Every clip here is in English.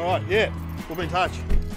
All right, yeah, we'll be in touch.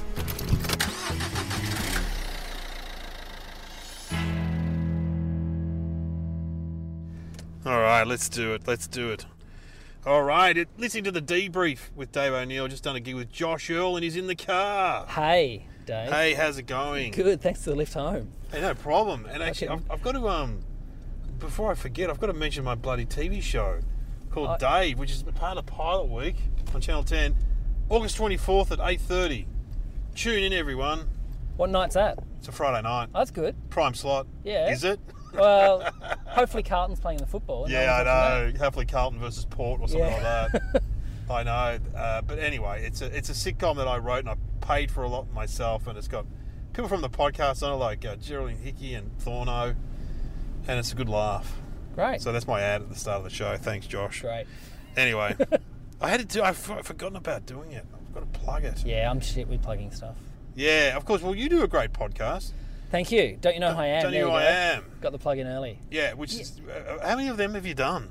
All right, let's do it. All right, listening to the debrief with Dave O'Neill. Just done a gig with Josh Earl, and he's in the car. Hey, Dave. Hey, how's it going? Good, thanks for the lift home. Hey, no problem. And actually, I've got to, before I forget, I've got to mention my bloody TV show called Dave, which is part of Pilot Week on Channel 10, August 24th at 8:30. Tune in, everyone. What night's that? It's a Friday night. Oh, that's good. Prime slot. Yeah. Is it? Well, hopefully Carlton's playing the football. Yeah, I know. Hopefully Carlton versus Port or something like that. I know. But anyway, it's a sitcom that I wrote and I paid for a lot myself, and it's got people from the podcast on it, like Geraldine Hickey and Thorno, and it's a good laugh. Great. So that's my ad at the start of the show. Thanks, Josh. Great. Anyway, I've forgotten about doing it. I've got to plug it. Yeah, I'm shit with plugging stuff. Yeah, of course. Well, you do a great podcast. Thank you. Don't you know who I am? Don't you know who I am? Got the plug in early. Yeah, which is... how many of them have you done?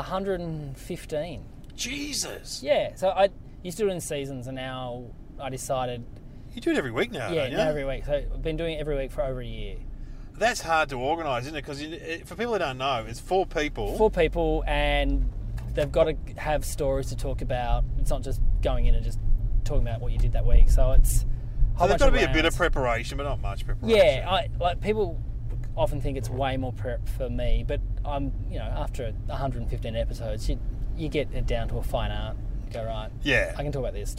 115. Jesus. Yeah, so I used to do it in seasons, and now I decided... You do it every week now, don't you? Yeah, every week. So I've been doing it every week for over a year. That's hard to organise, isn't it? Because for people who don't know, it's 4 people. 4 people, and they've got to have stories to talk about. It's not just going in and just talking about what you did that week. So it's... So there's got to be a bit of preparation, but not much preparation. Yeah, like people often think it's way more prep for me, but I'm, after 115 episodes, you get it down to a fine art. You go, right, yeah, I can talk about this.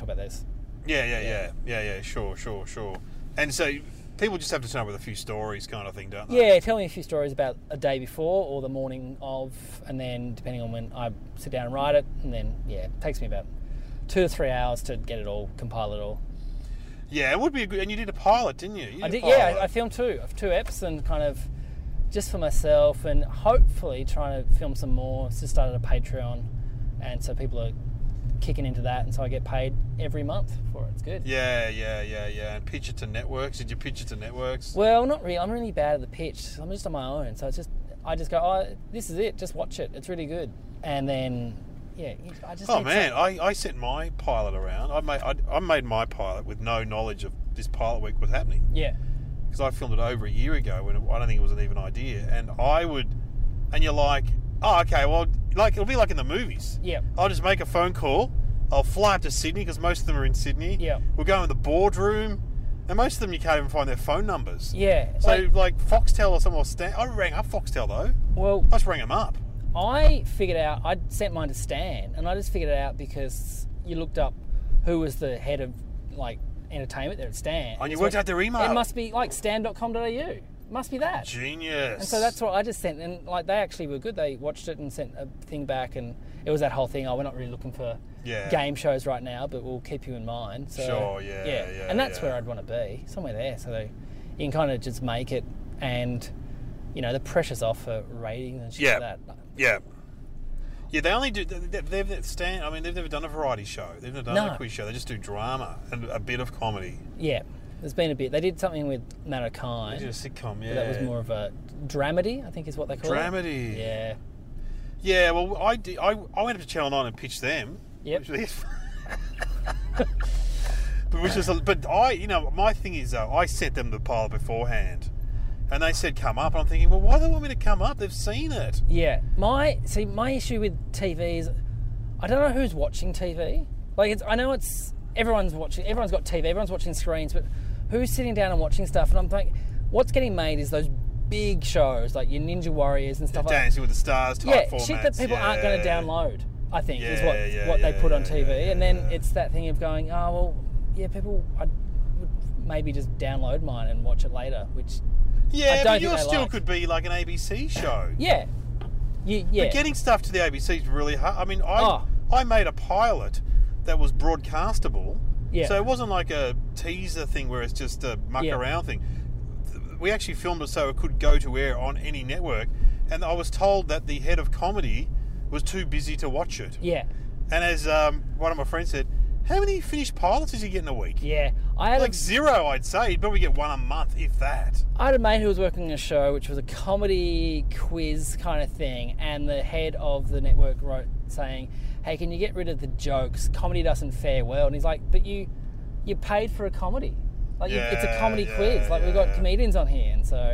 Yeah, sure. And so people just have to turn up with a few stories kind of thing, don't they? Yeah, tell me a few stories about a day before or the morning of, and then depending on when I sit down and write it, and then, it takes me about 2 to 3 hours to get it all, compile it all. Yeah, it would be a good... And you did a pilot, didn't you? I did. Yeah, I filmed 2 eps and kind of just for myself, and hopefully trying to film some more. Just started a Patreon, and so people are kicking into that, and so I get paid every month for it. It's good. Yeah. And pitch it to networks. Did you pitch it to networks? Well, not really. I'm really bad at the pitch. I'm just on my own, so I just go, this is it. Just watch it. It's really good. And then... Yeah, I just I sent my pilot around. I made my pilot with no knowledge of this Pilot Week was happening. Yeah. Because I filmed it over a year ago when I don't think it was an even idea. And you're like, oh, okay, well, like it'll be like in the movies. Yeah. I'll just make a phone call. I'll fly up to Sydney because most of them are in Sydney. Yeah. We'll go in the boardroom. And most of them you can't even find their phone numbers. Yeah. So like Foxtel or someone I rang up Foxtel though. Well, I just rang them up. I figured out, I sent mine to Stan, and I just figured it out because you looked up who was the head of, entertainment there at Stan. And you worked out their email. It must be, stan.com.au. It must be that. Genius. And so that's what I just sent, and, they actually were good. They watched it and sent a thing back, and it was that whole thing, we're not really looking for game shows right now, but we'll keep you in mind. So, sure, yeah. And that's where I'd want to be, somewhere there, so you can kind of just make it, and, the pressure's off for ratings and shit like that. Yeah, they only do... They've never done a variety show. They've never done a quiz show. They just do drama and a bit of comedy. Yeah, there's been a bit. They did something with Matt O'Kine. They did a sitcom, yeah. That was more of a dramedy, I think is what they call it. Dramedy. Yeah. Yeah, well, I went up to Channel 9 and pitched them. Yep. My thing is, I sent them the pilot beforehand. And they said, come up. And I'm thinking, well, why do they want me to come up? They've seen it. Yeah. My issue with TV is I don't know who's watching TV. I know everyone's watching, everyone's got TV, everyone's watching screens, but who's sitting down and watching stuff? And I'm like, what's getting made is those big shows like your Ninja Warriors and stuff like that. Dancing with the Stars type formats. Shit that people aren't going to download, I think, is what they put on TV. And then it's that thing of going, people would maybe just download mine and watch it later, which... Yeah, but yours still could be like an ABC show. Yeah. But getting stuff to the ABC is really hard. I mean, I made a pilot that was broadcastable. Yeah. So it wasn't like a teaser thing where it's just a muck around thing. We actually filmed it so it could go to air on any network. And I was told that the head of comedy was too busy to watch it. Yeah. And as one of my friends said, How many finished pilots does he get in a week? Yeah. I had zero, I'd say. He'd probably get one a month, if that. I had a mate who was working on a show which was a comedy quiz kind of thing, and the head of the network wrote saying, hey, can you get rid of the jokes? Comedy doesn't fare well. And he's like, but you paid for a comedy. Like, it's a comedy quiz. Like, we've got comedians on here. And so,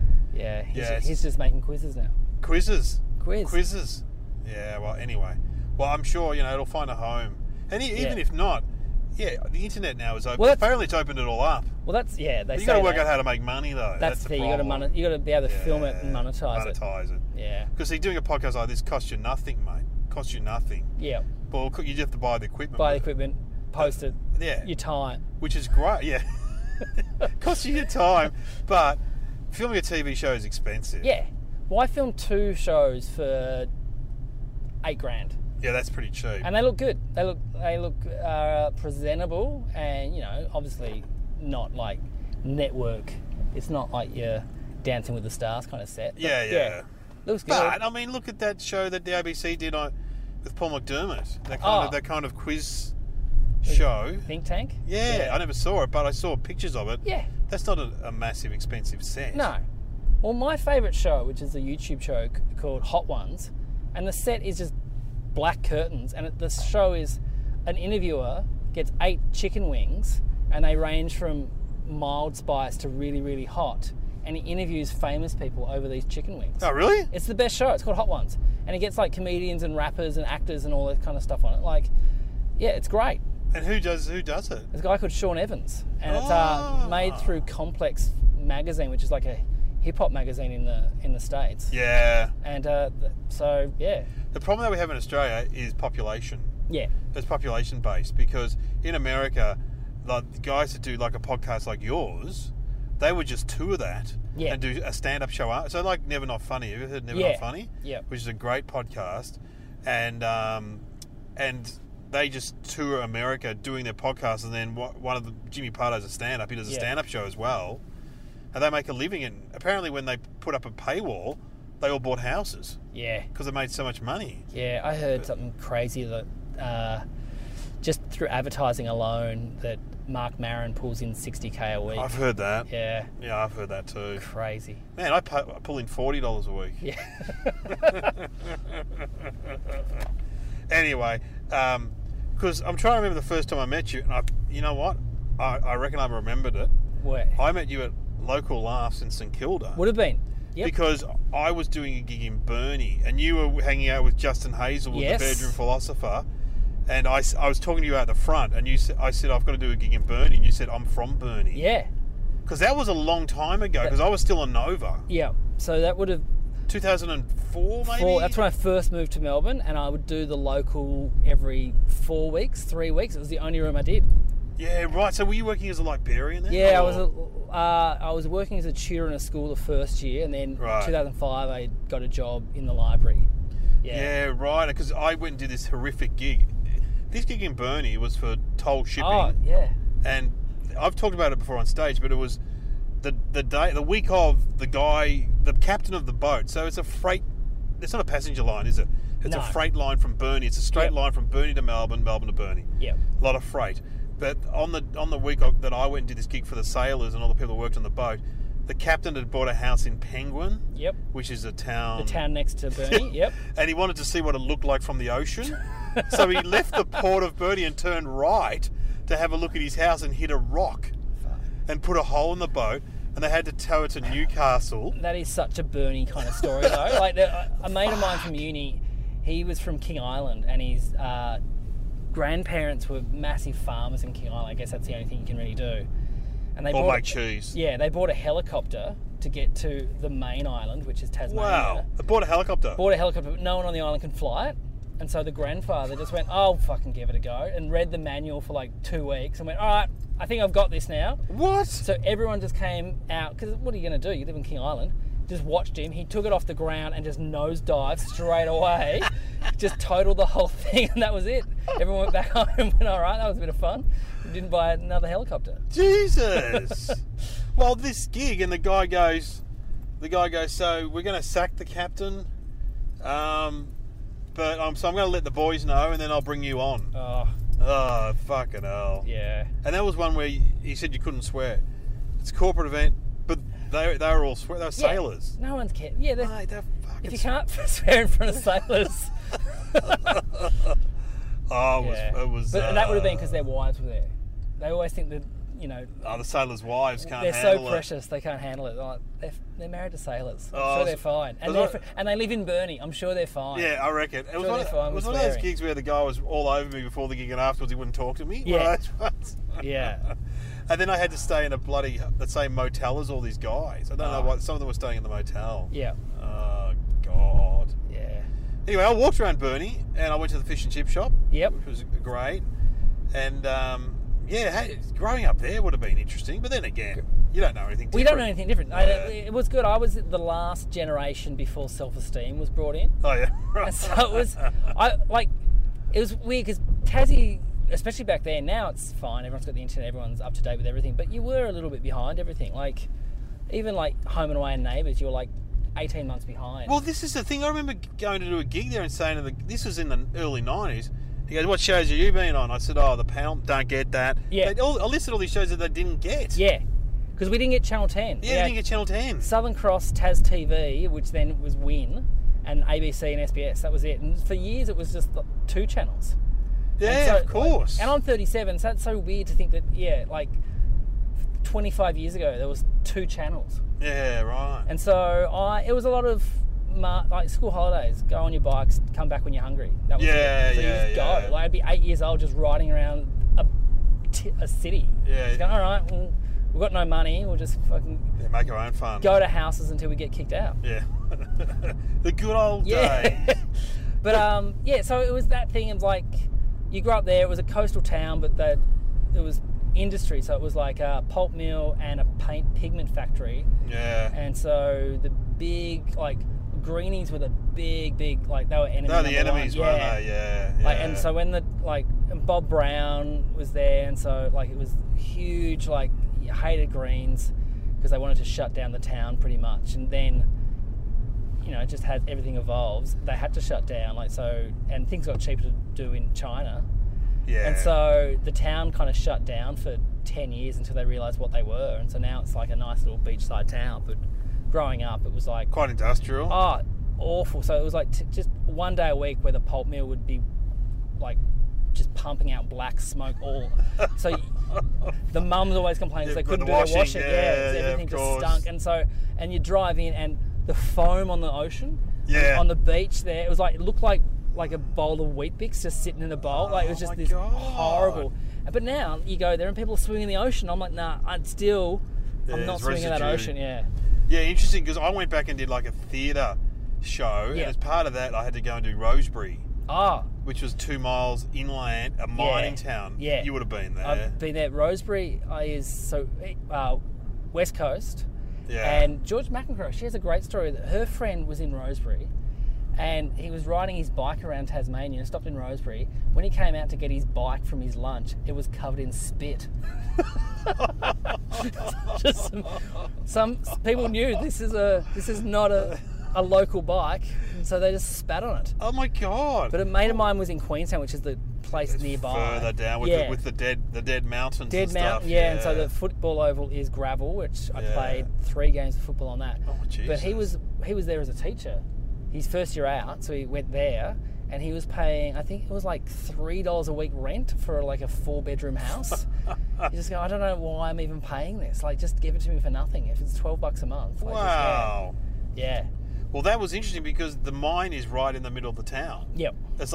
he's just making quizzes now. Quizzes? Quizzes. Yeah, well, anyway. Well, I'm sure, it'll find a home. And even if not, the internet now is open. Well, apparently it's opened it all up. Well, that's, they say you've got to work out how to make money, though. That's the thing. You've got to be able to film it and monetize it. Yeah. Because doing a podcast like this costs you nothing, mate. Costs you nothing. Yeah. Well, you just have to buy the equipment. Post it. Yeah. Your time. Which is great, yeah. Costs you your time. But filming a TV show is expensive. Yeah. Well, I filmed 2 shows for $8,000. Yeah, that's pretty cheap. And they look good. They look presentable, and obviously not like network. It's not like your Dancing with the Stars kind of set. Yeah. Looks good. But I mean, look at that show that the ABC did with Paul McDermott. That kind of quiz show. Think Tank. Yeah, I never saw it, but I saw pictures of it. Yeah, that's not a massive expensive set. No. Well, my favourite show, which is a YouTube show called Hot Ones, and the set is just black curtains, and the show is an interviewer gets 8 chicken wings, and they range from mild spice to really, really hot, and he interviews famous people over these chicken wings. Oh, really? It's the best show. It's called Hot Ones, and he gets like comedians and rappers and actors and all that kind of stuff on it. Like, yeah, it's great. And who does it? There's a guy called Sean Evans, and it's made through Complex Magazine, which is like a hip hop magazine in the States. Yeah. And so yeah. The problem that we have in Australia is population. Yeah. It's population based, because in America, like the guys that do like a podcast like yours, they would just tour that and do a stand up show. So like Never Not Funny. Have you heard Never Not Funny? Yeah. Which is a great podcast, and they just tour America doing their podcast, and then one of Jimmy Pardo's a stand up. He does a stand up show as well. And they make a living, and apparently when they put up a paywall, they all bought houses. Yeah. Because they made so much money. Yeah, I heard something crazy that just through advertising alone, that Mark Maron pulls in $60K a week. I've heard that. Yeah. Yeah, I've heard that too. Crazy. Man, I pull in $40 a week. Yeah. Anyway, because I'm trying to remember the first time I met you, and you know what? I reckon I remembered it. Where? I met you at Local Laughs in St Kilda. Would have been. Yep. Because I was doing a gig in Burnie, and you were hanging out with Justin Hazel, the Bedroom Philosopher, and I was talking to you out the front, and I said I've got to do a gig in Burnie, and you said I'm from Burnie. Yeah. Because that was a long time ago, because I was still on Nova. Yeah. So that would have 2004 maybe? That's when I first moved to Melbourne, and I would do the Local every 4 weeks, 3 weeks. It was the only room I did. Yeah, right. So were you working as a librarian then? Yeah, I was working as a tutor in a school the first year, and then 2005 I got a job in the library. Yeah, right. Because I went and did this horrific gig. This gig in Burnie was for toll shipping. Oh, yeah. And I've talked about it before on stage, but it was the week of the captain of the boat. So it's a freight. It's not a passenger line, is it? It's a freight line from Burnie. It's a straight line from Burnie to Melbourne, Melbourne to Burnie. Yeah. A lot of freight. But on the week that I went and did this gig for the sailors and all the people that worked on the boat, the captain had bought a house in Penguin, which is a town... The town next to Burnie, yep. And he wanted to see what it looked like from the ocean. So he left the port of Burnie and turned right to have a look at his house and hit a rock and put a hole in the boat, and they had to tow it to Newcastle. That is such a Burnie kind of story, though. Like a mate of mine from uni, he was from King Island, and his... grandparents were massive farmers in King Island. I guess that's the only thing you can really do. And they make cheese. Yeah, they bought a helicopter to get to the main island, which is Tasmania. Wow, they bought a helicopter? Bought a helicopter, but no one on the island can fly it. And so the grandfather just went, I'll fucking give it a go, and read the manual for like 2 weeks and went, all right, I think I've got this now. What? So everyone just came out, because what are you going to do? You live in King Island. Just watched him. He took it off the ground and just nosedived straight away. Just totaled the whole thing, and that was it. Everyone went back home and went, all right, that was a bit of fun. We didn't buy another helicopter. Jesus. Well, this gig, and the guy goes, so we're going to sack the captain, so I'm going to let the boys know, and then I'll bring you on. Oh. Oh, fucking hell. Yeah. And that was one where he said you couldn't swear. It's a corporate event, but they were all they were sailors. No one's cared. Yeah, Mate, they're fucking... If you can't swear in front of sailors... It was... But that would have been because their wives were there. They always think that, you know... Oh, the sailors' wives can't handle it. They're so precious, they can't handle it. They're married to sailors. I'm sure they're fine. And they live in Burnie. I'm sure they're fine. Yeah, I reckon. It was one of those gigs where the guy was all over me before the gig, and afterwards he wouldn't talk to me. Yeah. Yeah. And then I had to stay in the same motel as all these guys. I don't know why. Some of them were staying in the motel. Yeah. Oh, God. Yeah. Anyway, I walked around Burnie, and I went to the fish and chip shop. Yep. Which was great. And, growing up there would have been interesting. But then again, you don't know anything different. We don't know anything different. It was good. I was the last generation before self-esteem was brought in. Oh, yeah. Right. And so it was... it was weird because Tassie... Especially back then, now it's fine. Everyone's got the internet. Everyone's up to date with everything. But you were a little bit behind everything. Like, even like Home and Away and Neighbours, you were like 18 months behind. Well, this is the thing. I remember going to do a gig there and saying this was in the early 90s. He goes, "What shows have you been on?" I said, "Oh, the panel, don't get that." Yeah. I listed all these shows that they didn't get. Yeah. Because we didn't get Channel 10. Yeah, we didn't get Channel 10. Southern Cross, Tas TV, which then was Win, and ABC and SBS. That was it. And for years, it was just 2 channels. Yeah, of course. And I'm 37, so that's so weird to think that, 25 years ago, there was 2 channels. Yeah, right. And so it was a lot of school holidays. Go on your bikes, come back when you're hungry. That was it. So you just go. Like, I'd be 8 years old just riding around a city. Yeah. Just going, all right, well, we've got no money. We'll just fucking make our own fun. Go to houses until we get kicked out. Yeah. The good old days. But, so it was that thing of like... You grew up there. It was a coastal town, but it was industry. So it was like a pulp mill and a pigment factory. Yeah. And so the big greenies were the big they were enemies. No, the enemies, weren't they? Yeah. And so when Bob Brown was there, and so it was huge. You hated Greens because they wanted to shut down the town pretty much, and then. Just had everything evolves. They had to shut down, and things got cheaper to do in China. Yeah. And so the town kind of shut down for 10 years until they realised what they were. And so now it's like a nice little beachside town. But growing up, it was like quite industrial. Oh, awful. So it was like just one day a week where the pulp mill would be just pumping out black smoke all. So the mums always complained because they couldn't do their washing. Everything just stunk. And you drive in and the foam on the ocean, on the beach there, it looked like a bowl of Weet-Bix just sitting in a bowl. It was just this horrible. But now you go there and people are swimming in the ocean. I'm like, nah, I'm not swimming in that ocean. Yeah. Yeah, interesting because I went back and did a theatre show, and as part of that, I had to go and do Rosebery. Which was 2 miles inland, a mining town. Yeah. You would have been there. I've been there. Rosebery is West Coast. Yeah. And George McEncroe, she has a great story that her friend was in Rosebery and he was riding his bike around Tasmania and stopped in Rosebery. When he came out to get his bike from his lunch, it was covered in spit. Just some people knew this is not a local bike, and so they just spat on it. Oh my God. But a mate of mine was in Queenstown, which is the place nearby. Further down with the dead mountains. Dead mountain, yeah. And so the football oval is gravel, which I played 3 games of football on that. Oh, Jesus. But he was there as a teacher. His first year out, so he went there, and he was paying, I think it was $3 a week rent for a 4-bedroom house. You just go, I don't know why I'm even paying this. Just give it to me for nothing. If it's $12 a month. Wow. Yeah. Well, that was interesting because the mine is right in the middle of the town. Yep. It's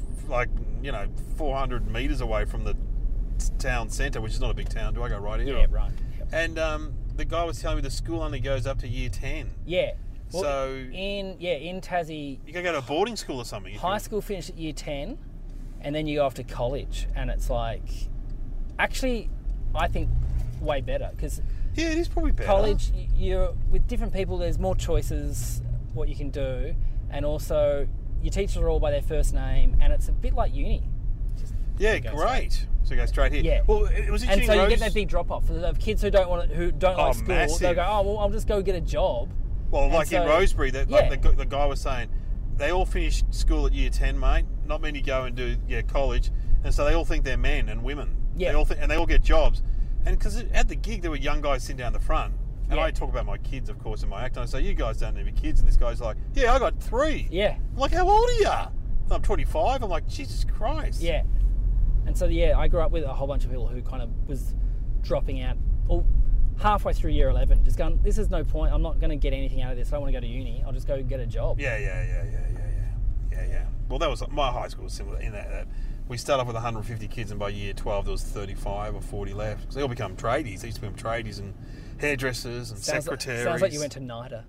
400 metres away from the town centre, which is not a big town. Do I go right here? Yeah, right. Yep. And the guy was telling me the school only goes up to year 10. Yeah. Well, so in Tassie, you can go to a boarding school or something. High school finished at year 10, and then you go off to college, and it's actually, I think way better because it is probably better. College, you're with different people. There's more choices what you can do, and also your teachers are all by their first name, and it's a bit like uni. Great. So go straight here. Yeah. Well, it was interesting. And so you get that big drop off for the kids who don't like school. Massive. They'll go, oh well, I'll just go get a job. Well, in Rosebery, the guy was saying, they all finish school at year 10, mate. Not many go and do college, And so they all think they're men and women. Yeah. They all get jobs. And because at the gig, there were young guys sitting down the front. And I talk about my kids, of course, in my act. And I say, you guys don't have any kids. And this guy's like, yeah, I got 3. Yeah. I'm like, how old are you? And I'm 25. I'm like, Jesus Christ. Yeah. And so, I grew up with a whole bunch of people who kind of was dropping out halfway through year 11, just going, this is no point. I'm not going to get anything out of this. I don't want to go to uni. I'll just go get a job. Yeah. Well, that was my high school was similar in that we start off with 150 kids, and by year 12 there was 35 or 40 left. So they all become tradies. They used to become tradies and hairdressers and secretaries. Sounds like you went to NIDA.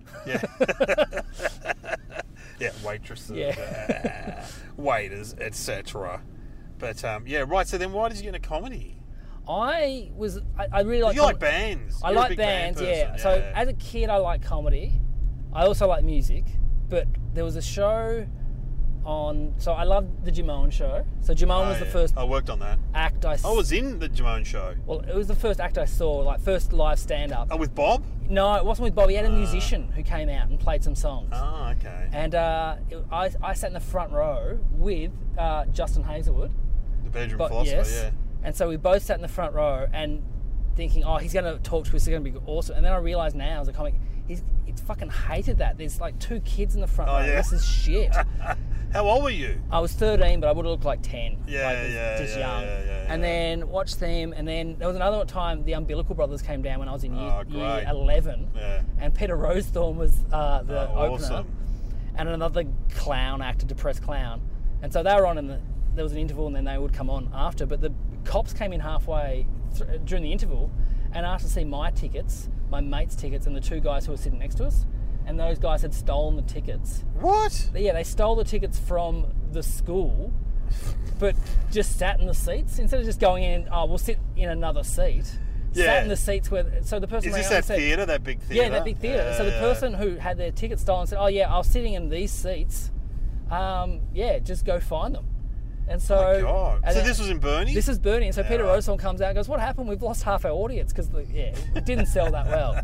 Yeah. Yeah, waitresses, waiters, etc. But right. So then, why did you get into comedy? I really like. You like bands? I like bands. Yeah. So as a kid, I liked comedy. I also like music, but there was a show on. So I loved the Jimone show. So Jimone was the first. I worked on that. Act I was in the Jimone show. Well, it was the first act I saw, like first live stand-up. Oh, with Bob? No, it wasn't with Bob. He had a musician who came out and played some songs. Oh, okay. And I sat in the front row with Justin Hazelwood. The bedroom philosopher, yeah. And so we both sat in the front row and thinking, he's going to talk to us, it's going to be awesome. And then I realised now as a comic, he's fucking hated that. There's like 2 kids in the front row. Yeah. This is shit. How old were you? I was 13, but I would have looked like 10. Yeah. And then watched them, and then there was another time the Umbilical Brothers came down when I was in year 11. Yeah. And Peter Rosethorn was the opener. Awesome. And another clown actor, depressed clown. And so they were on, and there was an interval, and then they would come on after. But the cops came in halfway during the interval and asked to see my tickets, my mate's tickets, and the 2 guys who were sitting next to us. And those guys had stolen the tickets. What? Yeah, they stole the tickets from the school, but just sat in the seats instead of just going in. We'll sit in another seat. Yeah. Sat in the seats where. So the person. Is this that theatre? That big theatre? Yeah, that big theatre. So the person who had their ticket stolen said, I was sitting in these seats. Just go find them. And so, oh my God. So this was in Burnie? This is Burnie. And so Peter Rosethorn comes out and goes, what happened? We've lost half our audience because it didn't sell that well.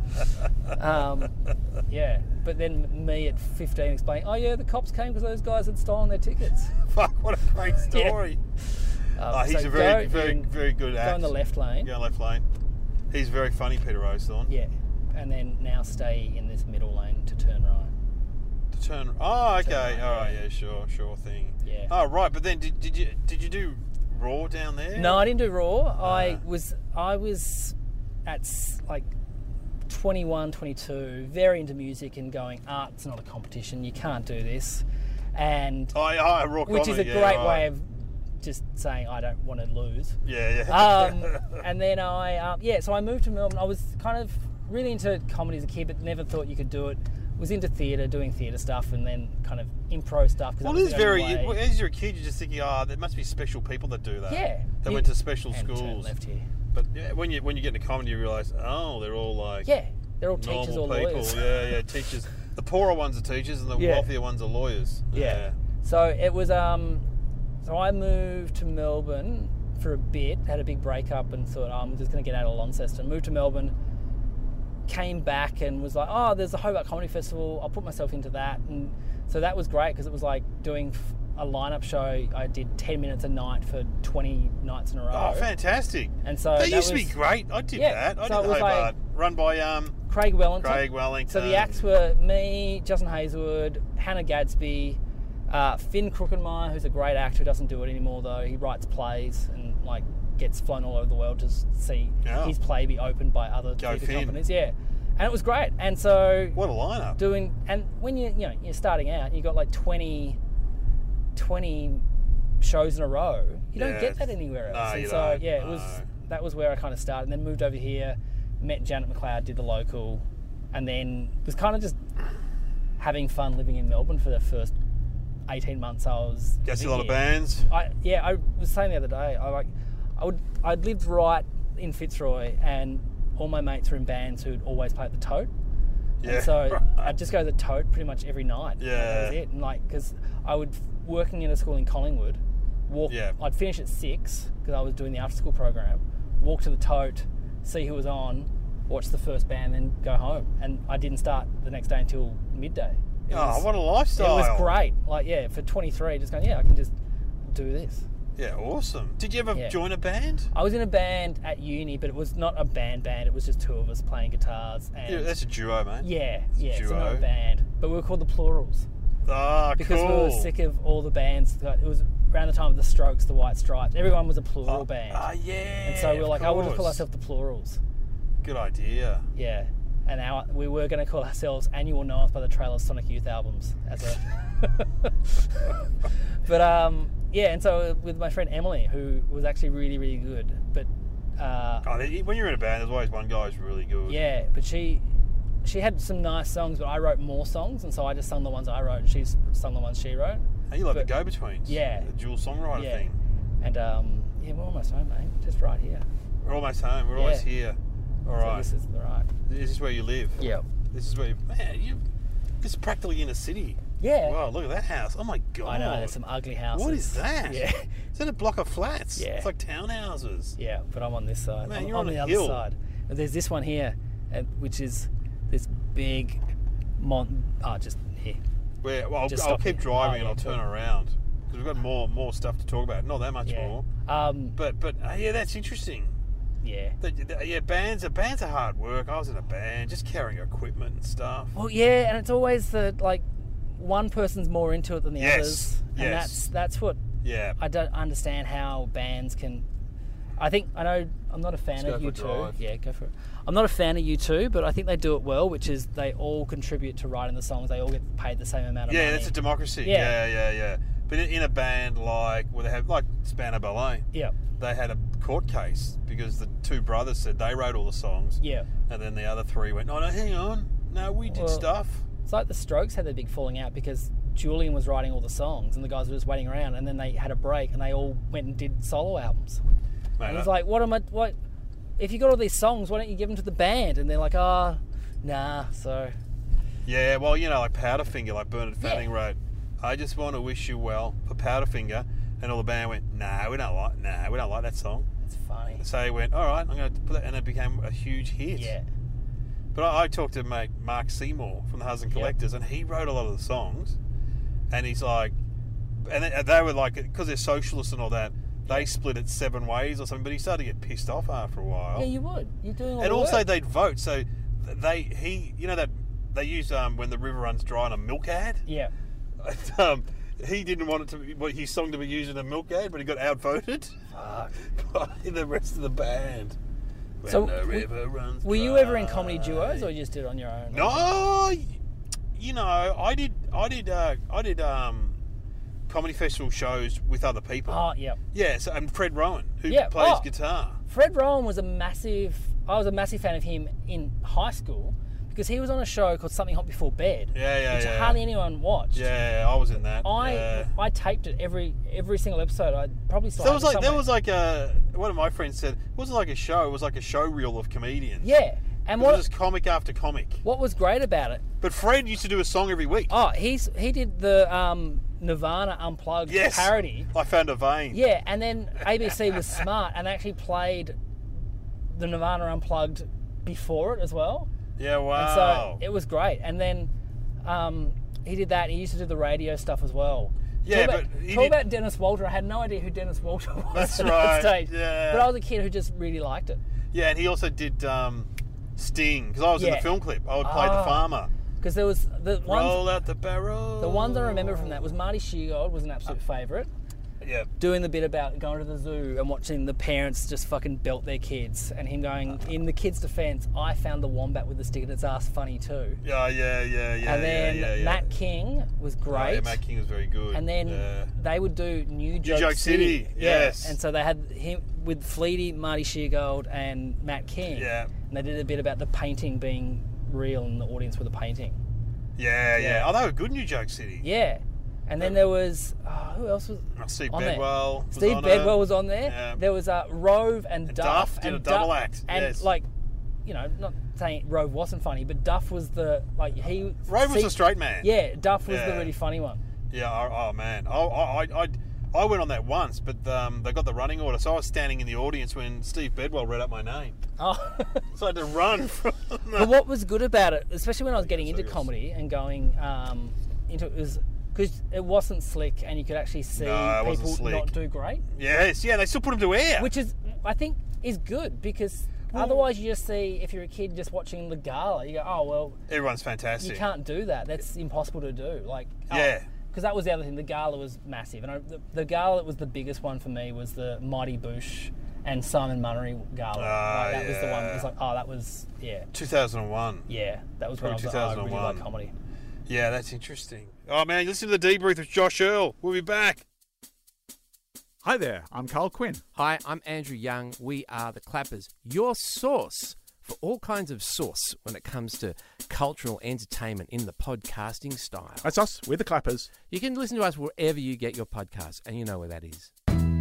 But then me at 15 explaining, the cops came because those guys had stolen their tickets. Fuck, what a great story. He's a very, very, very good actor. Go in the left lane. Go in the left lane. He's very funny, Peter Rosethorn. Yeah. And then now stay in this middle lane to turn right. Oh, okay. All right. Yeah, sure thing. Yeah. Oh, right. But then did you do Raw down there? No, I didn't do Raw. I was at like 21, 22, very into music and going, art's not a competition. You can't do this. And Raw which is a great way of just saying I don't want to lose. Yeah. And then so I moved to Melbourne. I was kind of really into comedy as a kid, but never thought you could do it. Was into theatre, doing theatre stuff, and then kind of improv stuff. Well, it is very. As you're a kid, you're just thinking, there must be special people that do that. Yeah. They went to special schools. Turn left here. But when you get into comedy, you realise, they're all like. Yeah, they're all teachers or lawyers. Yeah, teachers. The poorer ones are teachers, and the wealthier ones are lawyers. Yeah. So it was. So I moved to Melbourne for a bit, had a big breakup, and thought, I'm just going to get out of Launceston. Moved to Melbourne. Came back and was like, there's the Hobart Comedy Festival, I'll put myself into that. And so that was great because it was like doing a lineup show. I did 10 minutes a night for 20 nights in a row. Oh, fantastic. And so that used to be great. I did that. I did the Hobart. Run by Craig Wellington. So the acts were me, Justin Hazelwood, Hannah Gadsby, Finn Crookenmeyer, who's a great actor who doesn't do it anymore though. He writes plays and gets flown all over the world to see his play be opened by other theatre companies. Yeah. And it was great. And so what a lineup. And when you're starting out, you got like 20 shows in a row. You don't get that anywhere else. No, and so that was where I kind of started, and then moved over here, met Janet McLeod, did the local, and then was kind of just having fun living in Melbourne for the first 18 months I was. Guess a lot of bands. I was saying the other day, I'd lived right in Fitzroy, and all my mates were in bands who'd always play at the Tote. Yeah. And so I'd just go to the Tote pretty much every night. Yeah. That was it. And because I would, working in a school in Collingwood, I'd finish at 6 because I was doing the after school program, walk to the Tote, see who was on, watch the first band, then go home. And I didn't start the next day until midday. What a lifestyle. It was great. For 23, just going, I can just do this. Yeah, awesome. Did you ever join a band? I was in a band at uni, but it was not a band. It was just two of us playing guitars. And yeah, that's a duo, mate. Yeah, it's not a band. But we were called the Plurals. Ah, because cool. we were sick of all the bands. It was around the time of the Strokes, the White Stripes. Everyone was a plural band. Yeah. And so we were like, we'll just call ourselves the Plurals. Good idea. Yeah. And we were going to call ourselves And You Will Know Us by the Trailers Sonic Youth albums. But, and so with my friend Emily, who was actually really, really good. But when you're in a band, there's always one guy who's really good. Yeah, but she had some nice songs, but I wrote more songs, and so I just sung the ones I wrote, and she sung the ones she wrote. Oh, you love the go-betweens. Yeah. The dual songwriter thing. And, we're almost home, mate. Just right here. We're almost home. We're almost here. All right. This is right. This is where you live. Yeah. This is where this is practically in a city. Yeah. Wow, look at that house. Oh my God. I know, there's some ugly houses. What is that? Yeah. Is that a block of flats? Yeah. It's like townhouses. Yeah, but I'm on this side. Man, you're on the other side. But there's this one here, which is this big just here. I'll keep driving and I'll turn around. Because we've got more stuff to talk about. Not that much more. But that's interesting. Yeah. Bands are hard work. I was in a band, just carrying equipment and stuff. Well, yeah, and it's always one person's more into it than the others. And that's what I don't understand how bands can. I know I'm not a fan of U2. Yeah, go for it. I'm not a fan of U2, but I think they do it well, which is they all contribute to writing the songs. They all get paid the same amount of money. Yeah, that's a democracy. Yeah. But in a band they have Spandau Ballet. Yeah. They had a court case because the two brothers said they wrote all the songs. Yeah. And then the other three went, no, hang on. No, we did stuff. It's like the Strokes had their big falling out because Julian was writing all the songs and the guys were just waiting around, and then they had a break and they all went and did solo albums. Mate, and it's like, what? If you got all these songs, why don't you give them to the band? And they're like, nah, so... Yeah, well, like Powderfinger, like Bernard Fanning wrote, I just want to wish you well for Powderfinger. And all the band went, we don't like that song. It's funny. So he went, all right, I'm going to put that, and it became a huge hit. Yeah. But I talked to mate Mark Seymour from the Husband Collectors, and he wrote a lot of the songs. And he's like, and they were like, because they're socialists and all that, they split it 7 ways or something. But he started to get pissed off after a while. Yeah, you would. You're doing all and the also work. They'd vote. So that they use When the River Runs Dry on a milk ad. Yeah. He didn't want his song to be used in a milk ad, but he got outvoted by the rest of the band. When so, the river runs were dry. you ever in comedy duos, or you just did it on your own? No, I did comedy festival shows with other people. Oh, yeah. Yeah, so, and Fred Rowan, who plays guitar. Fred Rowan was I was a massive fan of him in high school. Because he was on a show called Something Hot Before Bed, which hardly anyone watched. Yeah, I was in that. I taped it every single episode. I probably still have it somewhere. There was like one of my friends said, it wasn't like a show, it was like a show reel of comedians. Yeah. And it was just comic after comic. What was great about it... But Fred used to do a song every week. Oh, he did the Nirvana Unplugged parody. I Found a Vein. Yeah, and then ABC was smart and actually played the Nirvana Unplugged before it as well. Yeah, wow. And so it was great. And then he did that. He used to do the radio stuff as well. Yeah, talk about Dennis Walter. I had no idea who Dennis Walter was. That's at right. That stage. Yeah. But I was a kid who just really liked it. Yeah, and he also did Sting, because I was in the film clip. I would play the farmer. Because there was roll out the barrel. The ones I remember from that was Marty Sheargold was an absolute favourite. Yeah. Doing the bit about going to the zoo and watching the parents just fucking belt their kids, and him going, in the kid's defence, I found the wombat with the stick in its ass funny too. Yeah. And then Matt King was great. Oh, yeah, Matt King was very good. And then they would do New Joke City. Yes. Yeah. And so they had him with Fleety, Marty Sheargold, and Matt King. Yeah. And they did a bit about the painting being real and the audience with the painting. Yeah. Oh, they were good, New Joke City. Yeah. And then there was who else was Steve on Bedwell. There? Steve Bedwell was on there. Yeah. There was Rove and Duff. Did a double act. And not saying Rove wasn't funny, but Duff was the Rove was the straight man. Yeah, Duff was the really funny one. Yeah. Oh man. I went on that once, but they got the running order, so I was standing in the audience when Steve Bedwell read out my name. Oh. So I had to run from. But what was good about it, especially when I was getting into comedy and going into it, was because it wasn't slick, and you could actually see people not do great. Yes, yeah, they still put them to air, which is, I think, is good because otherwise you just see, if you're a kid just watching the gala, you go, oh well, everyone's fantastic. You can't do that. That's impossible to do. Because that was the other thing. The gala was massive, and the gala that was the biggest one for me was the Mighty Boosh and Simon Munnery gala. That was the one that was like, that was 2001. Yeah, that was when I was like, I really like comedy. Yeah, that's interesting. Oh man, listen to the debrief with Josh Earl. We'll be back. Hi there, I'm Carl Quinn. Hi, I'm Andrew Young. We are the Clappers, your source for all kinds of sauce when it comes to cultural entertainment in the podcasting style. That's us, we're the Clappers. You can listen to us wherever you get your podcasts, and you know where that is.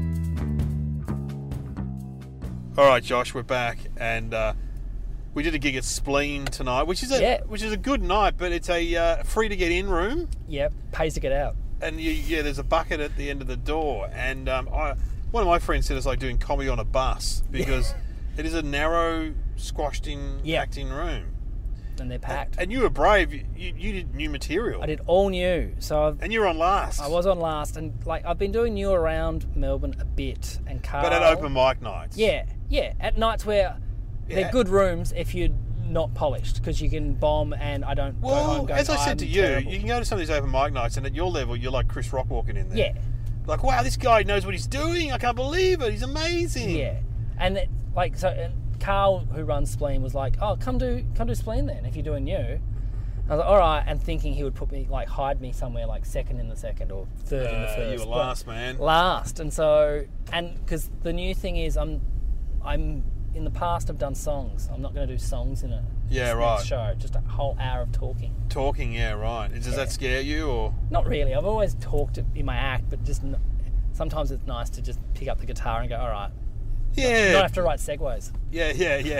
All right, Josh, we're back, and we did a gig at Spleen tonight, which is a good night, but it's a free to get in room. Yep, pays to get out. And there's a bucket at the end of the door, and one of my friends said it's like doing comedy on a bus because it is a narrow, squashed-in, packed-in room. And they're packed. And you were brave. You did new material. I did all new. And you were on last. I was on last, and I've been doing new around Melbourne a bit. And Carl, but at open mic nights. Yeah, at nights where they're good rooms if you're not polished, because you can bomb, and I don't go home going, as I said to you, you can go to some of these open mic nights, and at your level, you're like Chris Rock walking in there. Yeah. Like, wow, this guy knows what he's doing. I can't believe it. He's amazing. Yeah. And Carl, who runs Spleen, was like, oh, come do Spleen then, if you're doing new. I was like, all right, and thinking he would put me, hide me somewhere second in the second or third in the first. You were last, man. Last. And because the new thing is I'm in the past I've done songs. I'm not going to do songs in next show. Just a whole hour of talking. Talking, yeah, right. Does that scare you, or? Not really. I've always talked in my act, but just sometimes it's nice to just pick up the guitar and go, all right. Yeah. Not have to write segues. Yeah.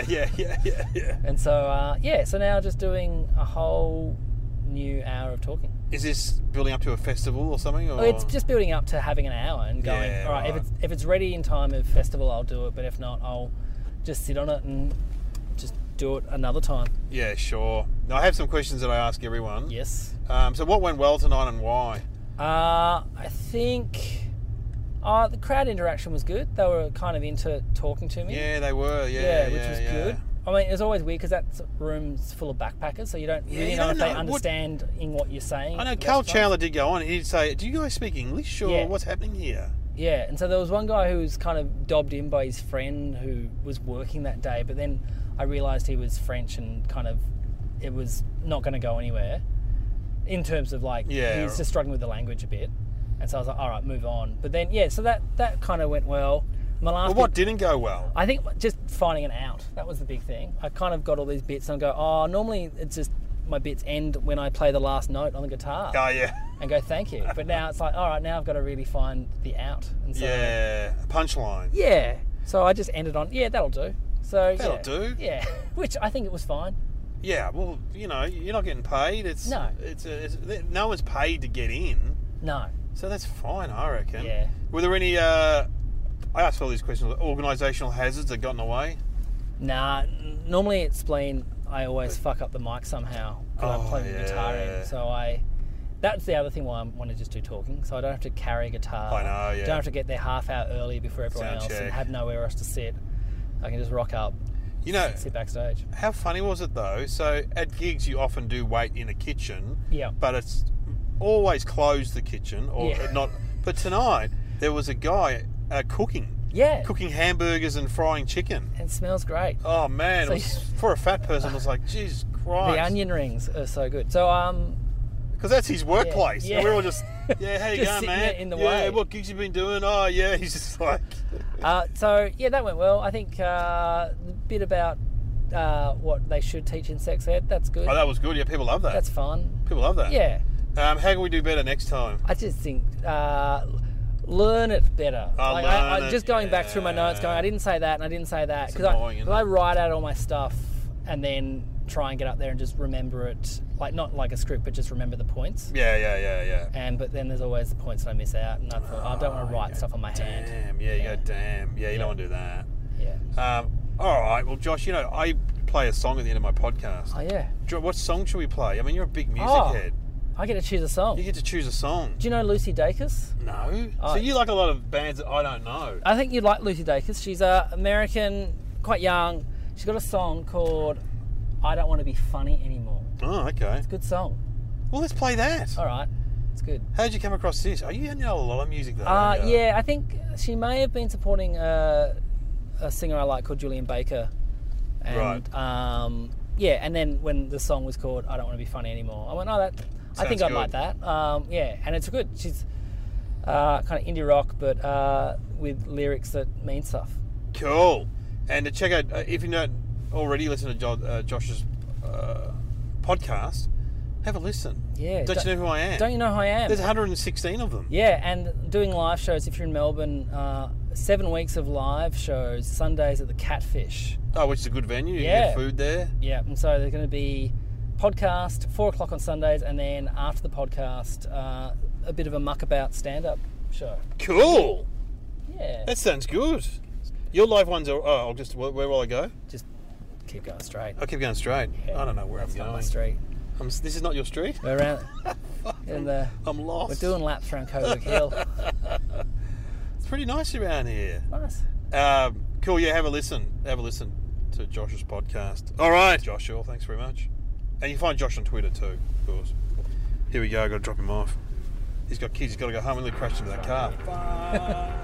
And so, so now just doing a whole new hour of talking. Is this building up to a festival or something? Or? It's just building up to having an hour and going, all right, if it's ready in time of festival, I'll do it. But if not, I'll just sit on it and just do it another time. Yeah, sure. Now, I have some questions that I ask everyone. Yes. So what went well tonight and why? I think the crowd interaction was good. They were kind of into talking to me. Yeah, they were. Which was good. I mean, it's always weird because that room's full of backpackers, so you don't really know if they understand what you're saying. I know Carl Chandler did go on. He'd say, do you guys speak English, or what's happening here? Yeah, and so there was one guy who was kind of dobbed in by his friend who was working that day, but then I realised he was French and kind of it was not going to go anywhere in terms of he's just struggling with the language a bit. And so I was like, all right, move on. But then, so that kind of went well. What didn't go well? I think just finding it out. That was the big thing. I kind of got all these bits and I go, normally it's just my bits end when I play the last note on the guitar. Oh, yeah. And go, thank you. But now it's like, all right, now I've got to really find the out. And so, a punchline. Yeah. So I just ended on, that'll do. So that'll do. Yeah. Which I think it was fine. Yeah, well, you're not getting paid. No one's paid to get in. No. So that's fine, I reckon. Yeah. Were there any, I asked all these questions, organisational hazards that got in the way? Nah, normally at Spleen, I always fuck up the mic somehow because I play the guitar in. So that's the other thing why I want to just do talking. So I don't have to carry a guitar. I know, yeah. Don't have to get there half hour early before everyone else and have nowhere else to sit. I can just rock up, sit backstage. How funny was it though? So at gigs you often do wait in a kitchen. Yeah. But it's always closed, the kitchen, or not. But tonight there was a guy cooking. Yeah. Cooking hamburgers and frying chicken. It smells great. Oh, man. So for a fat person, it was like, Jesus Christ. The onion rings are so good. So, because that's his workplace. Yeah. And we're all just, how you going, man? In the way. What gigs you been doing? Oh, yeah. He's just like... that went well. I think the bit about what they should teach in sex ed, that's good. Oh, that was good. Yeah, people love that. That's fun. People love that. Yeah. How can we do better next time? I just think... learn it better. Just going back through my notes, going, I didn't say that and I didn't say that. Because I write out all my stuff and then try and get up there and just remember it, not like a script, but just remember the points. Yeah. But then there's always the points that I miss out, and I thought, I don't want to write stuff on my hand. You go, damn. Yeah, you don't want to do that. Yeah. All right. Well, Josh, I play a song at the end of my podcast. Oh, yeah. What song should we play? I mean, you're a big music head. I get to choose a song. You get to choose a song. Do you know Lucy Dacus? No. So you like a lot of bands that I don't know. I think you'd like Lucy Dacus. She's American, quite young. She's got a song called I Don't Want to Be Funny Anymore. Oh, okay. It's a good song. Well, let's play that. All right. It's good. How did you come across this? Oh, you know a lot of music, though. Yeah, I think she may have been supporting a singer I like called Julian Baker. And, right. Yeah, and then when the song was called I Don't Want to Be Funny Anymore, I went, I think I'd like that. Yeah, and it's good. She's kind of indie rock, but with lyrics that mean stuff. Cool. And to check out, if you don't already listen to Josh's podcast, have a listen. Yeah. Don't you know who I am? Don't you know who I am? There's 116 of them. Yeah, and doing live shows if you're in Melbourne, 7 weeks of live shows, Sundays at the Catfish. Oh, which is a good venue. You get food there. Yeah, and so there's going to be podcast, 4 o'clock on Sundays, and then after the podcast, a bit of a muckabout stand-up show. Cool. Yeah. That sounds good. Your live ones are... Oh, I'll just... Where will I go? Just keep going straight. I'll keep going straight. Yeah, I don't know where I'm going. My street. This is not your street? We're around... I'm lost. We're doing laps around Coburg Hill. It's pretty nice around here. Nice. Cool, yeah, have a listen. Have a listen to Josh's podcast. All right, Joshua, thanks very much. And you can find Josh on Twitter too, of course. Here we go, I've got to drop him off. He's got kids, he's got to go home and crash into that car.